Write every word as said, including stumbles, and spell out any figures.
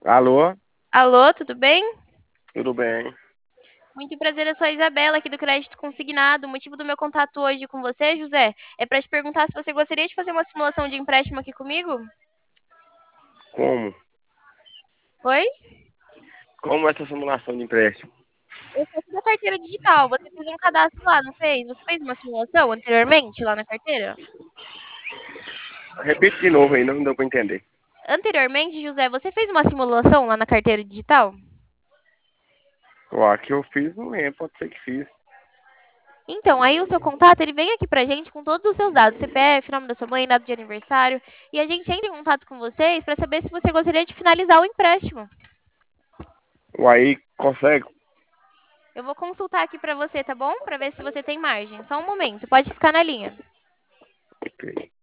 Alô? Alô, tudo bem? Tudo bem? Muito prazer, eu sou a Isabela, aqui do Crédito Consignado. O motivo do meu contato hoje com você, José, é para te perguntar se você gostaria de fazer uma simulação de empréstimo aqui comigo? Como? Oi? Como essa simulação de empréstimo? Eu sou aqui da carteira digital. Você fez um cadastro lá, não fez? Você fez uma simulação anteriormente lá na carteira? Repite de novo aí, não deu para entender. Anteriormente, José, você fez uma simulação lá na carteira digital? Ó, que eu fiz, não lembro, pode ser que fiz. Então, aí o seu contato, ele vem aqui pra gente com todos os seus dados, C P F, nome da sua mãe, data de aniversário, e a gente entra em contato com vocês para saber se você gostaria de finalizar o empréstimo. O aí consegue? Eu vou consultar aqui para você, tá bom? Para ver se você tem margem. Só um momento, pode ficar na linha. Ok.